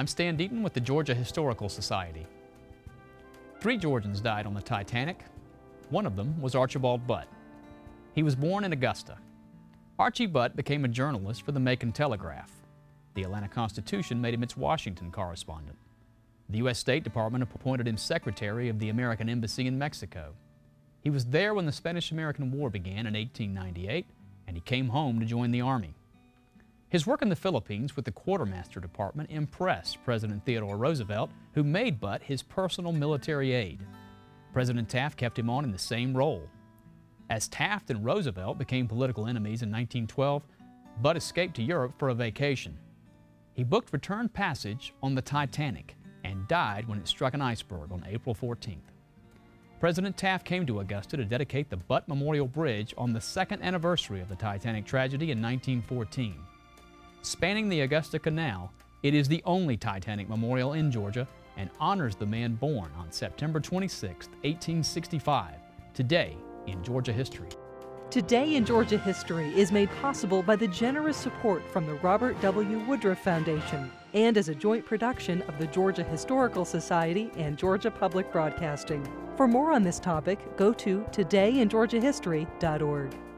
I'm Stan Deaton with the Georgia Historical Society. 3 Georgians died on the Titanic. One of them was Archibald Butt. He was born in Augusta. Archie Butt became a journalist for the Macon Telegraph. The Atlanta Constitution made him its Washington correspondent. The U.S. State Department appointed him secretary of the American Embassy in Mexico. He was there when the Spanish-American War began in 1898, and he came home to join the Army. His work in the Philippines with the Quartermaster Department impressed President Theodore Roosevelt, who made Butt his personal military aide. President Taft kept him on in the same role. As Taft and Roosevelt became political enemies in 1912, Butt escaped to Europe for a vacation. He booked return passage on the Titanic and died when it struck an iceberg on April 14th. President Taft came to Augusta to dedicate the Butt Memorial Bridge on the second anniversary of the Titanic tragedy in 1914. Spanning the Augusta Canal, it is the only Titanic memorial in Georgia and honors the man born on September 26, 1865, today in Georgia history. Today in Georgia History is made possible by the generous support from the Robert W. Woodruff Foundation and as a joint production of the Georgia Historical Society and Georgia Public Broadcasting. For more on this topic, go to todayingeorgiahistory.org.